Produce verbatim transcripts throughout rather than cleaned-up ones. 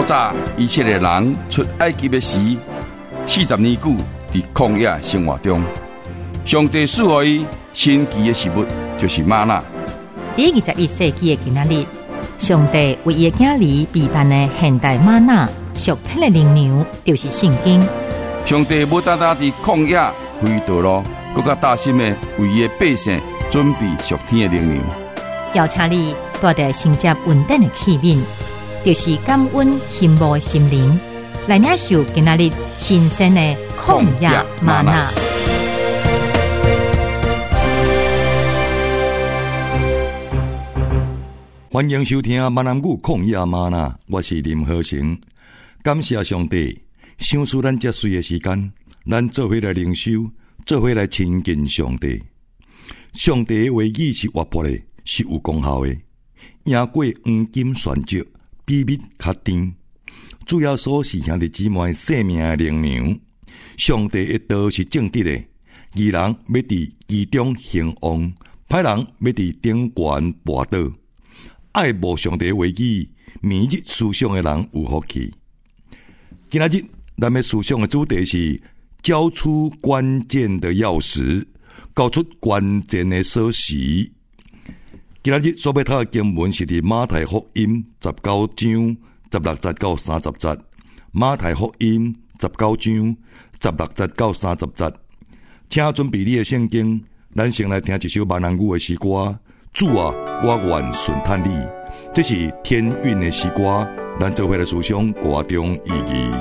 早以色列人出埃及的时，四十年久伫曠野生活中，上帝赐予伊神奇的食物，就是吗哪。 第二十一世纪的今仔日，上帝为伊的囝儿备办的现代吗哪属天的灵粮，就是圣经。 上帝无单单伫曠野开道路，更加大心的为伊的百姓准备属天的灵粮。 邀请你带着承接稳定的器皿，就是感恩羡慕的心灵，来领受今仔日新鲜的曠野嗎哪。 欢迎收听闽南语曠野嗎哪，我是林和成。感谢上帝，赏赐咱这水的时间，咱做伙来灵修，做伙来亲近上帝。上帝的话语是活泼的，是有功效的，赢过黄金选择，比蜜较甜。主要所是兄弟姊妹生命的灵粮。上帝的道是正直的，义人要伫其中兴旺，歹人要伫顶悬跋倒。爱慕上帝的话语，每日思想的人有福气。今仔日咱们思想的主题是交出关键的钥匙，交出关键的锁匙。今仔日所要读的经文是伫马太福音十九章十六节到三十节。马太福音十九章十六节到三十节，请准备你的圣经，咱先来听一首闽南语的诗歌。主啊，我愿顺叹你，这是天韵的诗歌，咱做伙来思想歌中意义。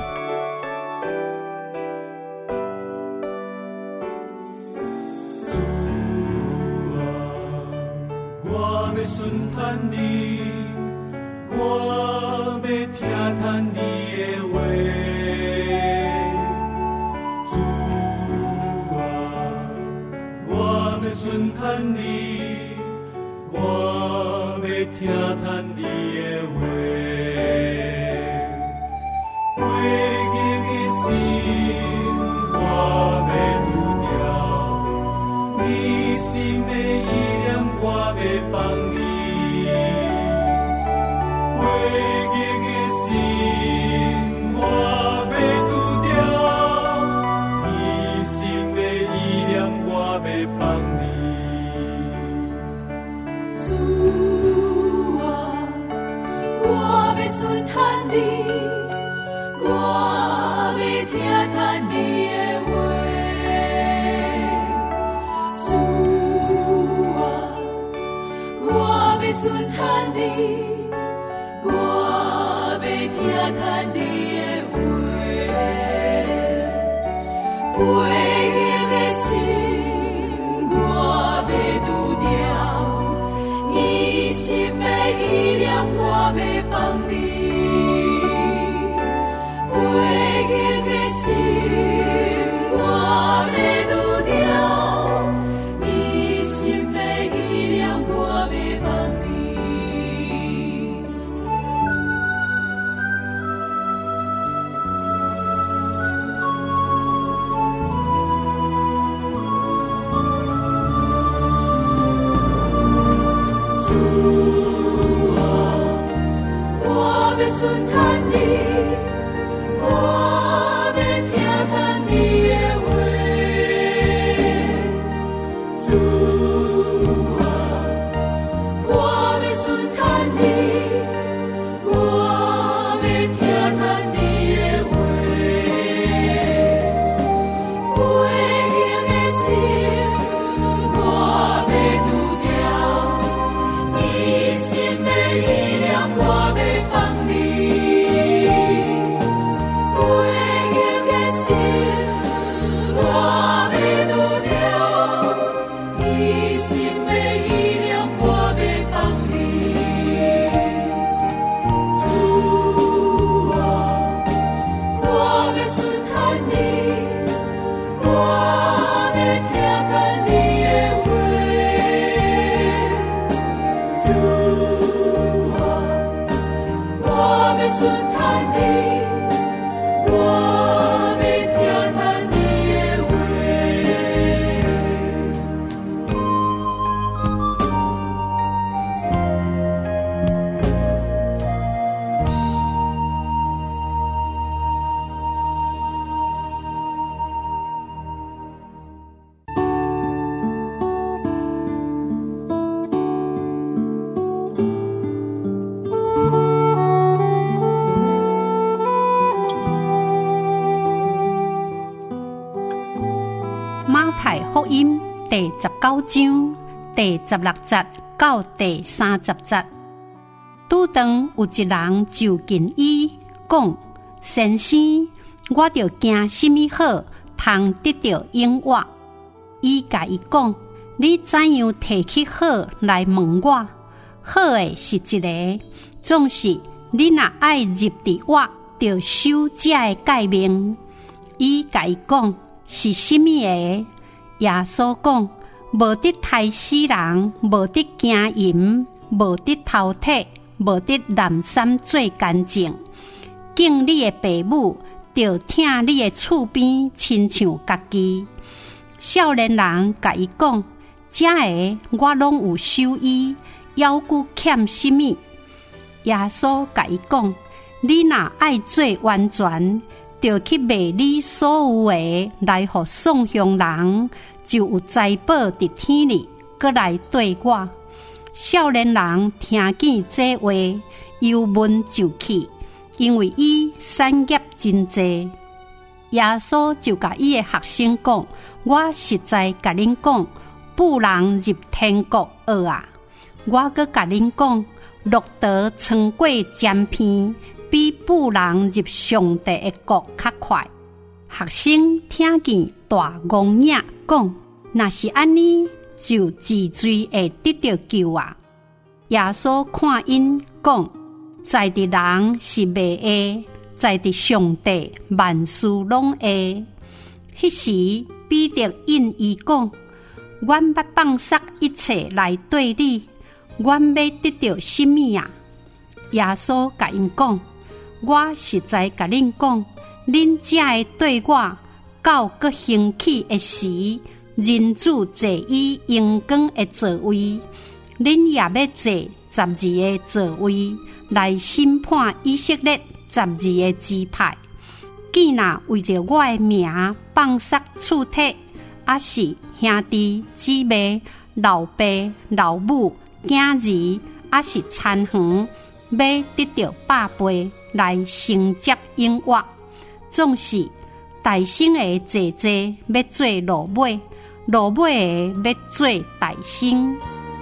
马太福音第十九章第十六节到第三十节。拄当有一人就近伊讲：先生，我着惊什么好，通得到永活？伊甲伊讲：你怎样提起好来问我？好的是一个，总是你若爱入伫我，着守这个诫命。伊甲伊讲是什么个？耶稣讲：无得杀死人，无得奸淫，无得偷窃，无得滥杀做干净。敬你的父母，着听你的厝边，亲像家己。少年人甲伊讲：这个我拢有守伊，要顾欠什么？耶稣甲伊讲：你若爱做完全，就去卖你所有的来互送向人，就有财宝伫天里，搁来对我。少年人听见这话，由门就去，因为伊产业真济。耶稣就甲伊的学生讲：我实在甲恁讲，不能入天国学啊！我搁甲恁讲，路途穿过尖片，比不能入上帝的国较快。学生听见大戆影讲：若是安尼，就治罪会得到救啊！耶稣看因讲：在的人是袂会，在的上帝万事拢会。迄时彼得应伊讲：阮要放撒一切来对你，阮要得到什么啊？耶稣甲因讲：我实在甲恁讲，恁才会对我，到搁兴起的时，人子坐伊阳光的座位，恁也要坐十二个座位来审判以色列十二个支派。既若为着我的名放撒厝体，还是兄弟姊妹、老爸老母、囝儿，还是田园，要得到百倍来承接永活。总是大生的姐姐要做老尾，老尾的要做大生。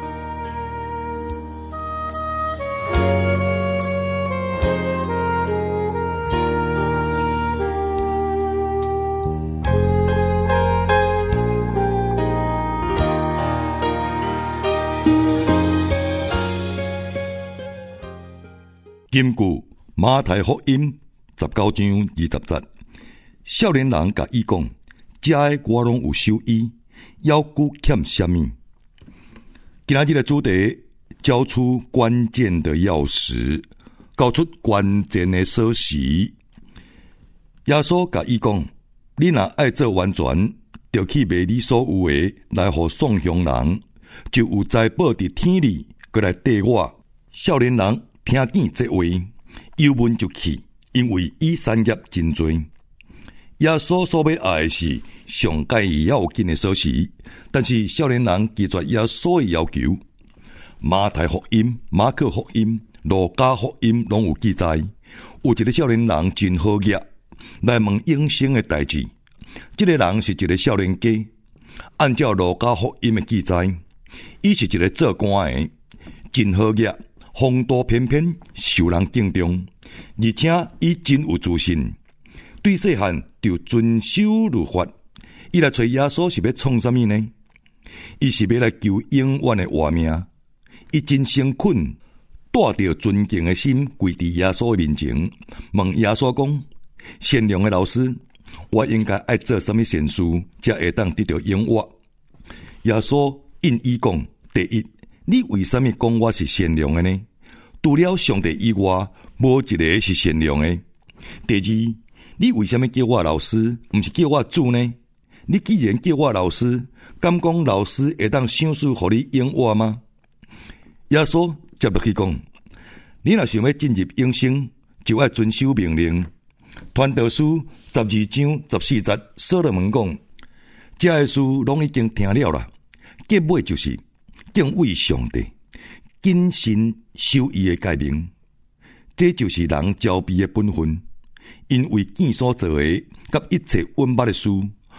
根據馬太福音十九章二十節，少年人甲伊講：這個我攏有守伊，要顧欠什麼？今日的主題交出關鍵的鑰匙，交出關鍵的鎖匙。耶穌甲伊講：你若愛做完全，就去賣你所有的來互送向人，就有財寶佇天裡，過來缀我。少年人聽見這話，由門就去，因為伊產業真多。耶穌所要愛的是上界要緊的鎖匙，但是少年人拒絕耶穌的要求。馬太福音、馬可福音、路加福音攏有記載，有一個少年人真好業，來問永生的代志。這個人是一個少年家，按照路加福音的記載，伊是一個做官的，真好業。風度翩翩，受人敬重，而且伊真有自信，對細漢就遵守律法。伊來找耶穌是要創什麼呢？伊是要來求永遠的活命。伊真誠懇，帶着尊敬的心跪佇耶穌的面前，問耶穌講：善良的老師，我應該愛做什麼善事，才會當得到永活？耶穌應伊講：第一，你為什麼講我是善良的呢？除了上帝以外，無一個是善良的。第二，你為什麼叫我老師，不是叫我主呢？你既然叫我老師，敢講老師會當想事互你永活嗎？耶穌接落去講：你若想要進入永生，就要遵守命令。傳道書十二章十四節，所羅門講：這個事攏已經聽了啦，結尾就是敬畏上帝，謹慎守伊的誡命，這就是人招庇的本分。因為見所做的，甲一切穩捌的事，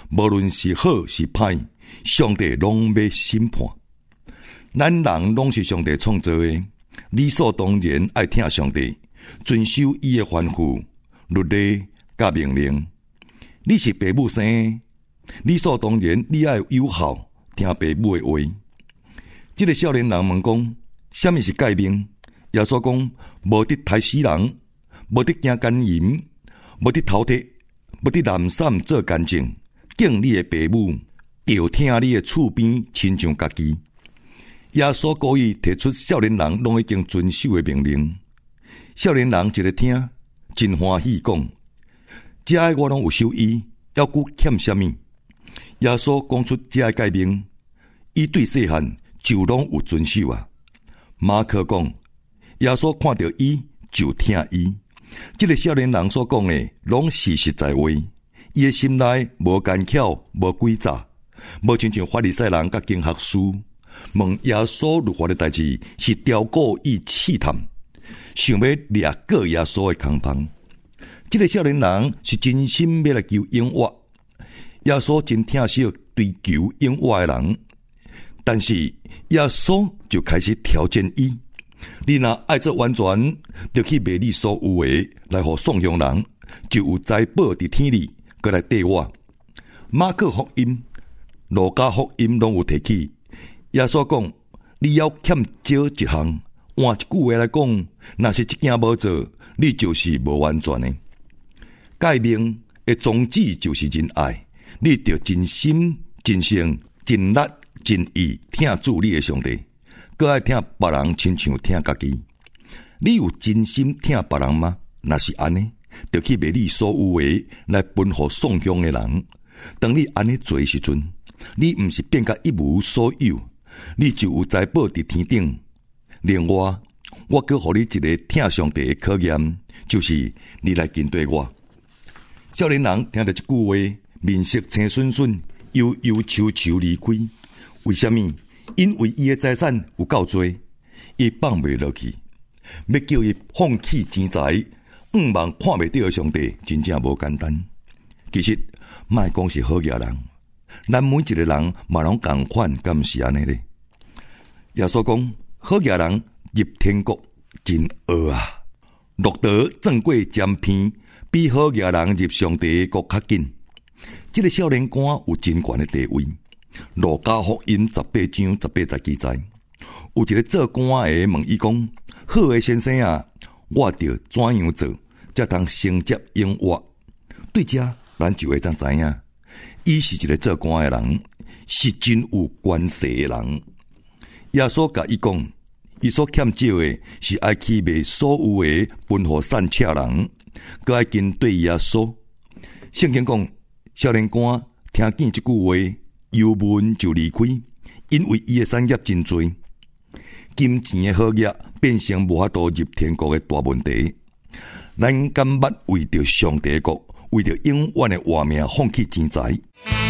无论是好是歹，上帝拢要审判。咱人拢是上帝创造的，理所当然爱听上帝，遵守伊的吩咐、律例甲命令。你是爸母生的，理所当然你爱有效听爸母的话。这个少年人问讲，什么是诫命？耶稣讲，无得杀死人，无得行奸淫，无得偷窃，无得滥散做干净，敬你的爸母，要听你的厝边亲像家己。耶稣故意提出少年人拢已经遵守的命令，少年人一个听，真欢喜讲，这个我拢有守伊，要顾欠什么？耶稣讲出这个诫命，伊对细汉就拢有遵守啊。马可讲，耶稣看到伊就听伊。这个少年人所讲的，拢是实在话。伊的心内无干巧，无诡诈，无亲像法利赛人甲经学师问耶稣律法的代志，是雕故意试探，想要掠过耶稣的空房。这个少年人是真心要来求永活，耶稣真疼惜追求永活的人，但是耶稣就开始挑战伊。你若爱做完全，就去卖你所有的来互送向人，就有财宝伫天里，过来缀我。马可福音、路加福音拢有提起。耶稣讲，你要欠少一项，换一句话来讲，若是一件无做，你就是无完全的。诫命的宗旨就是仁爱，你着真心、真性、真力、真意听主你的上帝。搁爱听别人亲像听家己，你有真心听别人吗？若是安尼，就去卖你所有的来分互送向的人。当你安尼做时阵，你毋是变甲一无所有，你就有财宝伫天顶。另外，我搁互你一个听上帝的考验，就是你来跟对我。少年人听到这句话，面色青顺顺，忧忧愁愁离开。为什么？因为伊的财产有够多，伊放袂落去，要叫伊放弃钱财，五望看袂到的上帝，真正无简单。其实，莫讲是好野人，咱每一个人嘛拢共款，敢毋是安尼咧？耶稣讲，好野人入天国真恶啊！路德正过尖片，比好野人入上帝国较紧。这个少年官有真悬的地位。路加福音十八章十八节记载，有一个做官的问伊讲：好的先生啊，我着怎样做，才通承接永活？对这，咱就会知影，伊是一个做官的人，是真有权势的人。耶稣甲伊讲，伊所欠少的是爱去卖所有的分互散车人，佮爱跟对耶稣。圣经讲，少年官听见这句话。忧闷就离开，因为伊的产业真多，金钱的好业变成无法度入天国的大问题。咱甘捌为着上帝国，为着永远的活命放弃钱财。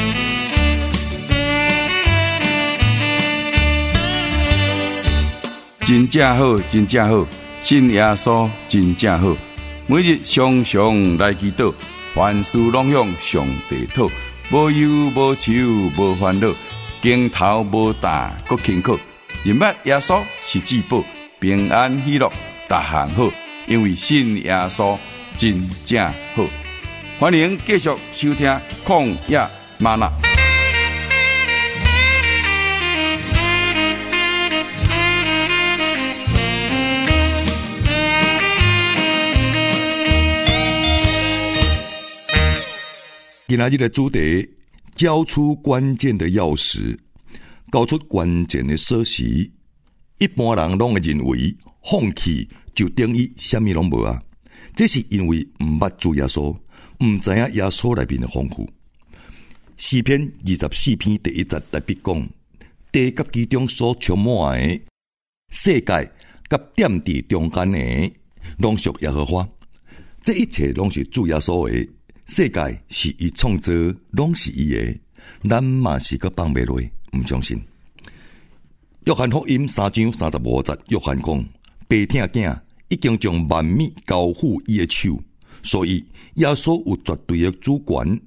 真正好，真正好，信耶稣真正好。每日常常来祈祷，凡事拢向上帝讨。无忧无愁无烦恼，镜头无大搁轻巧。认捌耶稣是至宝，平安喜乐，逐项好。因为信耶稣真正好。欢迎继续收听曠野吗哪。 今仔日的主题，交出关键的钥匙，交出关键的锁匙。一般人拢会认为，放弃就等于什么拢无啊。这是因为毋捌主耶稣，毋知影耶稣内面的丰富。诗篇二十四篇第一节特别讲，地甲其中所充满的世界甲点伫中间的，拢属耶和华。这一切拢是主耶稣的。世界是伊创造，拢是伊的，咱嘛是个放袂落，毋相信。约翰福音三章三十五节，约翰讲：爸疼囝，已经将万物交付伊的手，所以耶稣有绝对的主权。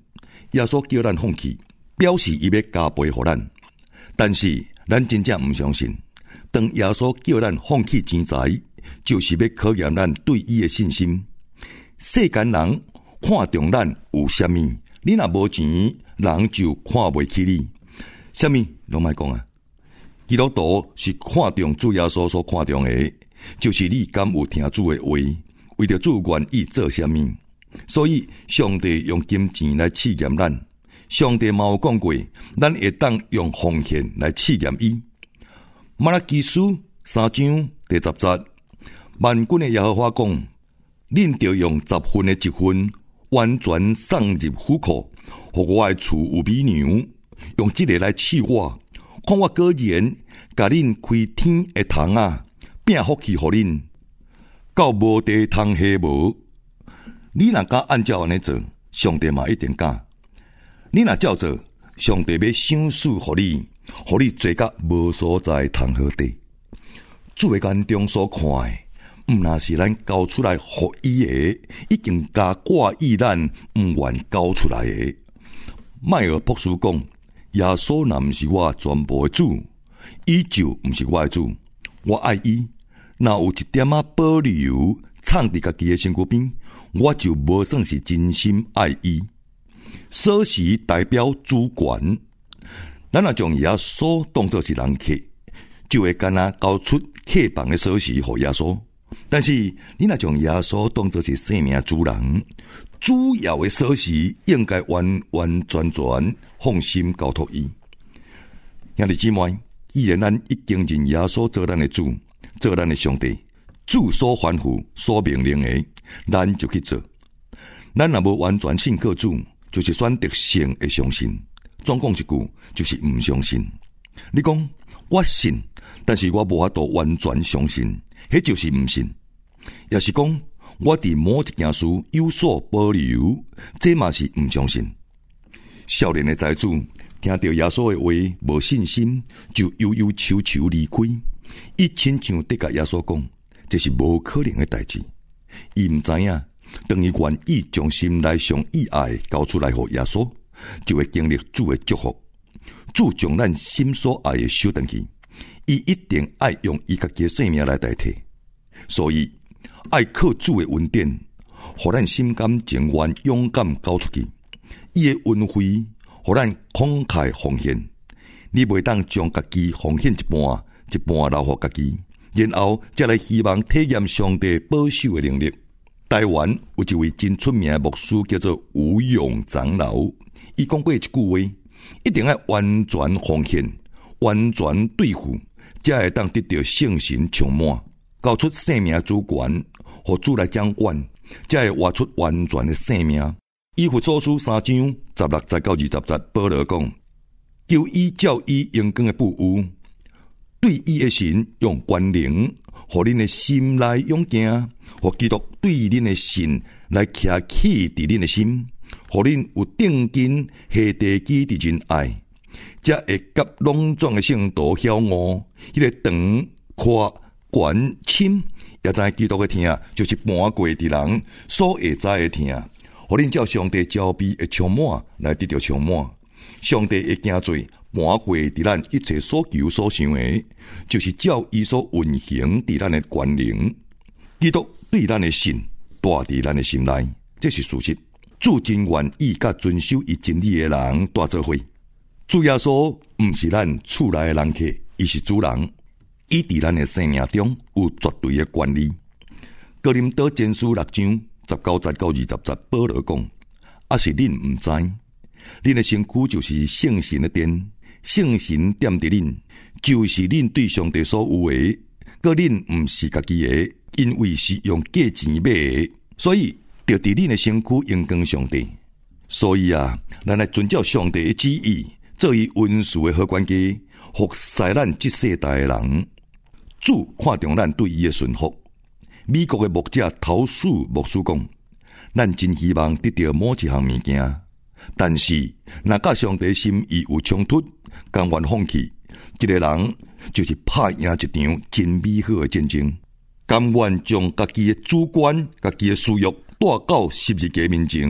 耶稣叫咱放弃，表示伊要加倍予咱。但是咱真正毋相信，当耶稣叫咱放弃钱财，就是要考验咱对伊的信心。世间人看重咱有啥物，你若无钱，人就看袂起你。啥物拢莫讲啊！基督徒是看重主耶稣所看重的，就是你敢有听主的话，为着主愿意做啥物。所以上帝用金钱来试验咱，上帝嘛有讲过，咱会当用奉献来试验伊。马拉基书三章第十节，万军的耶和华讲：恁着用十分的一分，完全送入虎库，互我的厝有美牛，用这个来试我，看我果然甲恁开天的窗啊，变福气互恁，到无地通下无。你若敢按照安尼做，上帝嘛一定敢。你若照做，上帝要赏赐互你，互你做甲无所在通好地。主的眼中所看的，毋那是咱交出来互伊的，已经加挂意咱毋愿交出来的。迈尔博士讲，耶稣若毋是我全部的主，伊就毋是我的主。我爱伊，若有一点仔保留藏伫家己的身躯边，我就无算是真心爱伊。锁匙代表主权，咱若将耶稣当作是人客，就会干那交出客房的锁匙给耶稣。但是你若将耶稣当作是生命主人，主要的锁匙应该完完全全放心交托伊。兄弟姊妹，既然咱已经认耶稣做咱的主，做咱的上帝，主所吩咐、所命令的，咱就去做。咱若无完全信靠主，就是选择性的相信。总讲一句，就是唔相信。你讲我信，但是我无法度完全相信，迄就是唔信。也是讲我伫某一件事有所保留，这嘛是唔相信。少年的财主听到耶稣的话无信心，就悠悠悄悄离开。伊亲像得甲耶稣讲，这是无可能的代志。伊唔知影，当伊愿意将心内上意爱交出来给耶稣，就会经历主的祝福。主将咱心所爱的收回去，伊一定爱用伊家己的生命来代替。所以爱靠主的恩典，互咱心甘情愿勇敢交出去。伊的恩惠，互咱慷慨奉献。你袂当将家己奉献一半，一半留互家己，然后才来希望体验上帝保守的能力。台湾有一位真出名的牧师叫做吴勇长老，伊讲过一句话：一定要完全奉献，完全对付，才会当得到圣神充满，交出生命主权，互主来掌管，才会活出完全的生命。以弗所书三章十六节到二十节，保罗讲：求伊照伊荣光的不有，对伊的神用权能，互恁的心内勇敢，互基督对恁的神来徛起伫恁的心，互恁有定根下地基的仁爱，才会甲拢总的圣道晓悟，迄、那个长宽悬深，也知基督的听，就是搬过的人所会知的听。互恁照上帝招庇的充满来得到充满，上帝会行做搬过伫咱一切所求所想的，就是照伊所运行伫咱的权能。基督对咱的信大伫咱的心内，这是事实。主真愿意甲遵守伊真理的人大做伙。主耶稣毋是咱厝内的人客，伊是主人，伊伫咱的生命中有绝对的权利。哥林多前书六章十九节到二十节，保罗讲：啊是恁毋知，恁的身躯就是圣神的殿，圣神踮伫恁，就是恁对上帝所有的，个恁毋是家己的，因为是用价钱买的，所以着伫恁的身躯荣光上帝。所以啊，咱来遵照上帝的旨意，做伊恩赐的好管家，服侍咱这世代的人。主看重咱对伊的顺服。美国的牧者陶树牧师讲：咱真希望得到某一项物件，但是若甲上帝心意有冲突，甘愿放弃，这个人就是拍赢一场真美好的战争，甘愿将家己的主观、家己的私欲带到十字架面前，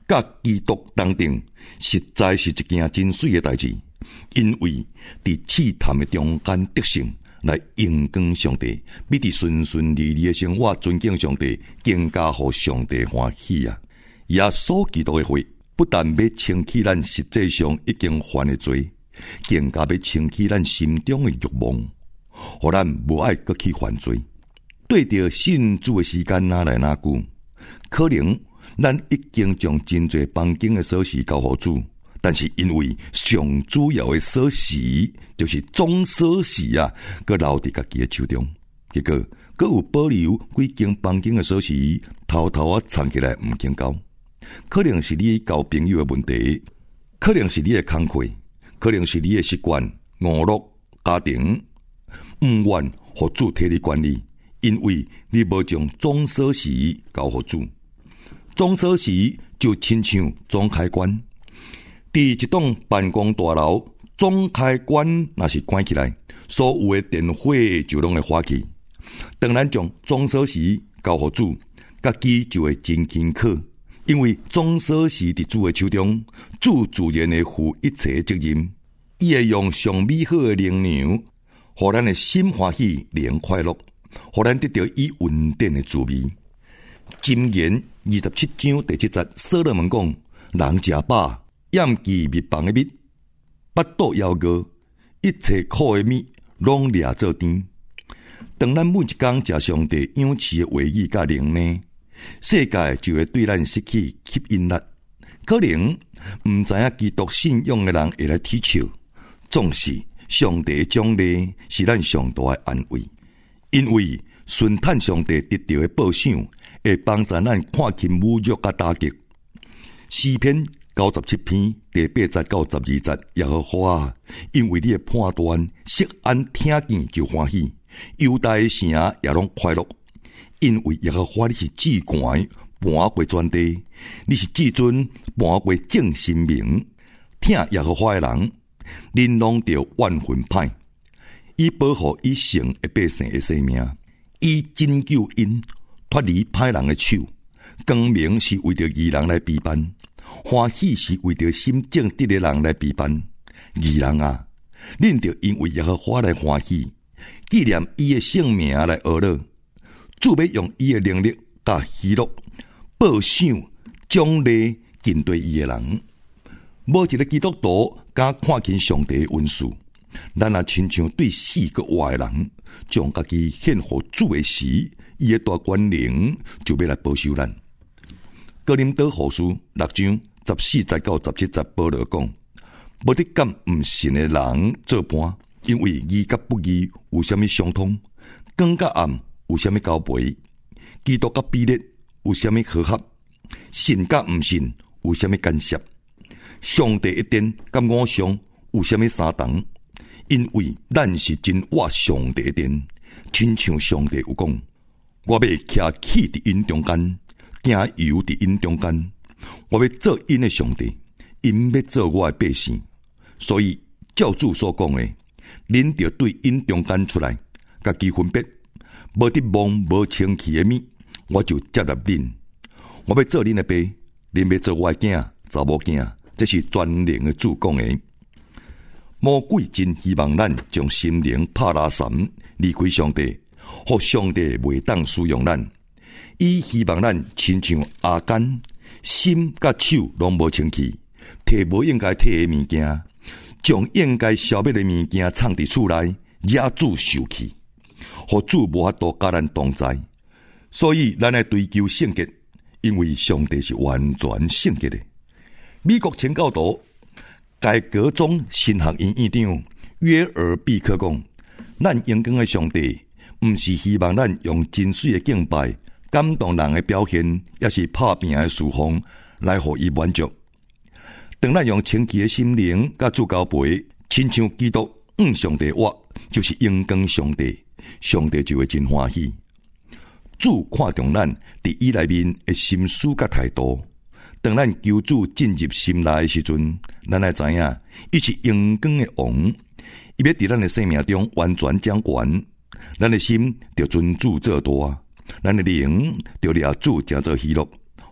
甲基督同定，实在是一件真水的代志。因为伫试探的中间得胜，来荣光上帝，比伫顺顺利利的生活尊敬上帝，更加互上帝欢喜啊！耶稣基督的血不但要清起咱实际上已经犯的罪，更加要清起咱心中的欲望，互咱无爱搁去犯罪。对着信主的时间哪来哪久，可能咱已经将真侪房间的锁匙交互主，但是因为上主要的锁匙就是总锁匙啊，搁留伫家己的手中，结果搁有保留几间房间的锁匙偷偷啊藏起来毋肯交。可能是你交朋友的问题，可能是你的工课，可能是你的习惯、娱乐、家庭，毋愿互主替你管理，因为你无将总锁匙交互主。总锁匙就亲像总开关，伫一栋办公大楼，总开关若是关起来，所有的电火就拢会花去。当咱将总锁匙交互主，家己就会真轻巧。因为总锁匙伫主的手中，主自然会负一切责任。伊会用上美好的能量，互咱的心欢喜、灵快乐，互咱得到伊稳定的滋味。箴言二十七章第七节，所罗门讲：人食饱，厌饥蜜房的蜜，腹肚枵饿，一切苦的蜜，拢掠做甜。当咱每一天食上帝养饲的话语甲灵呢，世界就会对咱失去吸引力。可能唔知影基督信仰的人会来踢笑，总是上帝奖励是咱上大的安慰，因为顺探上帝得到的报赏，会帮助咱看清侮辱甲打击。诗篇九十七篇第八节到十二节，耶和华啊，因为你的判断，悉安听见就欢喜，犹大的城也拢快乐。因为耶和华你是至高，盘过全地，你是至尊，盘过正神明。听耶和华的人，恁拢着万分歹。伊保护伊圣的百姓的生命，伊拯救因脱离歹人的手。光明是为着义人来陪伴，欢喜是为着心正直的人来陪伴。义人啊，恁着因为耶和华来欢喜，纪念伊的圣名来学乐。主要用伊的能力甲喜乐报赏奖励敬对伊的人。无一个基督徒敢看见上帝的恩赐，咱也亲像对死个活的人，将家己献互主的时，伊的大权能就要来保守咱。哥林多后书六章十四节到十七节，保罗讲：无得敢毋信的人做伴，因为义甲不义有啥物相通？光甲暗有啥物交陪？基督甲比列有啥物和合？信甲毋信有啥物干涉？上帝一殿甲五常有啥物相同？因为咱是真活上帝的殿，亲像上帝有讲：我要徛起伫因中间，行游伫因中间，我要做因的上帝，因要做我的百姓。所以照主所讲的，恁着对因中间出来，家己分别。无得望无清气的物，我就接纳恁。我要做恁的爸，恁要做我的囝、查某囝，这是全能的主讲的。魔鬼真希望咱将心灵拍拉散，离开上帝，互上帝袂当使用咱。伊希望咱亲像阿干，心甲手拢无清气，摕无应该摕的物件，将应该消灭的物件藏伫厝内，惹主受气。互主无法度甲咱同在，所以咱来追求圣洁，因为上帝是完全圣洁的。美国前教徒改革中神学院院长约尔毕克讲：咱应敬的上帝，毋是希望咱用真水的敬拜、感动人的表现，也是拍拼的侍奉来互伊满足。当咱用清气的心灵甲主交陪，亲像基督向上帝活，就是应敬上帝。上帝就会真欢喜。主看重咱伫伊内面的心思甲态度。当咱求主进入心内的时阵，咱来知影，伊是阳光的王，伊要伫咱的生命中完全掌权。咱的心就尊主做大，咱的灵就掠主诚做喜乐，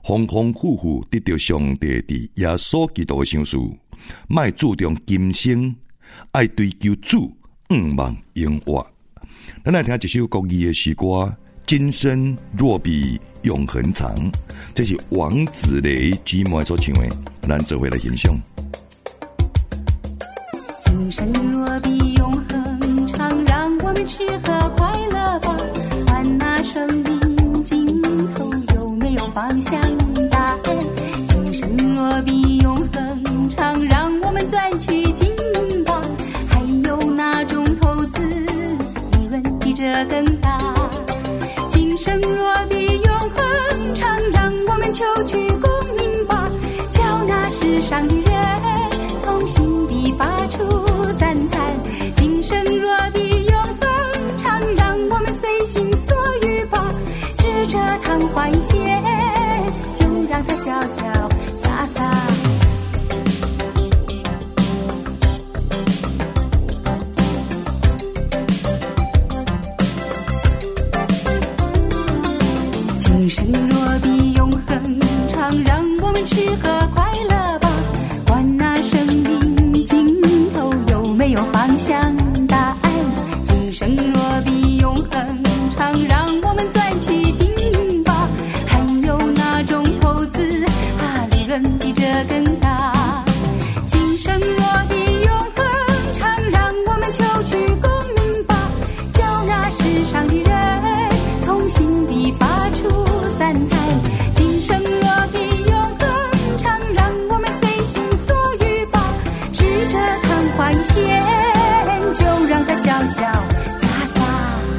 丰丰富富得到上帝伫耶稣基督的赏赐，莫注重今生，爱追求主仰望永活。咱来听一首国语的诗歌，今生若比永恒长，这是王子雷姊妹所唱的，咱做伙来欣赏。 今生若比永恒长，让我们吃喝快乐吧。看那生命尽头有没有方向答案？今生若比永恒长，让我们赚取金银吧。还有那种投资利润比这更大。今生若比永恒长，让我们求取功名吧。叫那世上的人从心底发出赞叹。今生若比永恒长，让我们随心所欲吧。吃着糖花一些，就让它潇潇洒洒。今生若比永恒长，让我们吃喝快乐吧。管那生命尽头有没有方向答案。今生若比永恒长，让我们赚取金银吧。还有那种投资啊，利润比这更大。今生若比永恒长，让我们求取功名吧。叫那世上的人从心底发出赞叹。今生若比永恒长，让我们随心所欲吧。吃着昙花一现，就让它潇潇洒洒。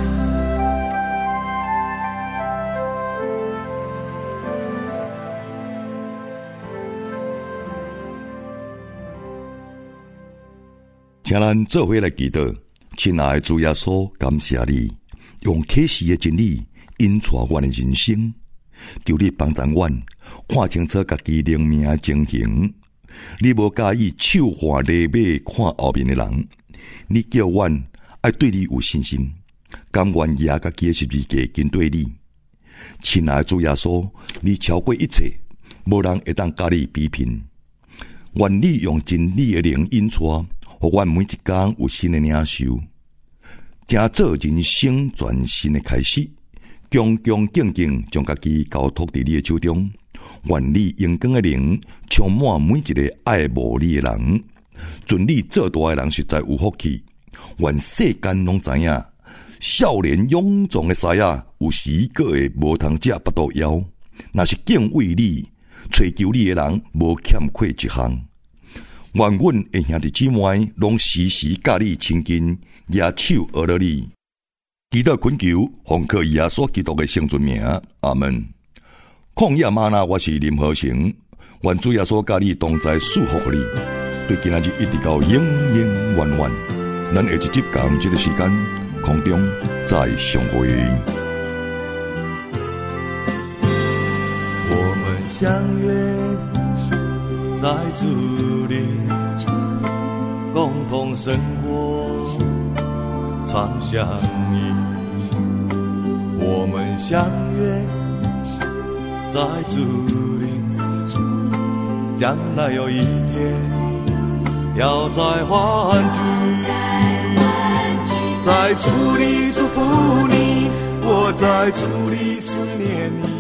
请咱做伙来祈祷。亲爱的主耶稣，感谢你用启示的真理引带阮的人生，求你帮助阮看清楚家己灵命的情形。你无介意手画礼马看后面的人，你叫阮爱对你有信心，甘愿也家己的十字架跟对你。亲爱的主耶稣，你超过一切，无人会当甲你比拼。愿你用真理的灵引带，互阮每一天有新的领受，正做人生全新的开始。恭恭敬敬将家己交托伫你的手中，愿你阳光的灵充满每一个爱慕你的人。准你做大的人实在有福气。愿世间拢知影，少年勇壮的狮仔有时个会无通食巴肚枵，若是敬畏你、追求你的人，无欠缺一项。愿阮的兄弟姊妹拢时时甲你亲近，举手学了你。祈祷恳求，奉靠耶稣基督的圣尊名，阿门。旷野吗哪，我是林和成。愿主耶稣甲你同在，祝福你。对今仔日一直到永永远远。咱下一集同这个时间空中再相会。 我们相约在主里，共同生活，常相依。我们相约在主里，将来有一天要再欢聚，在主里祝福你，我在主里思念你。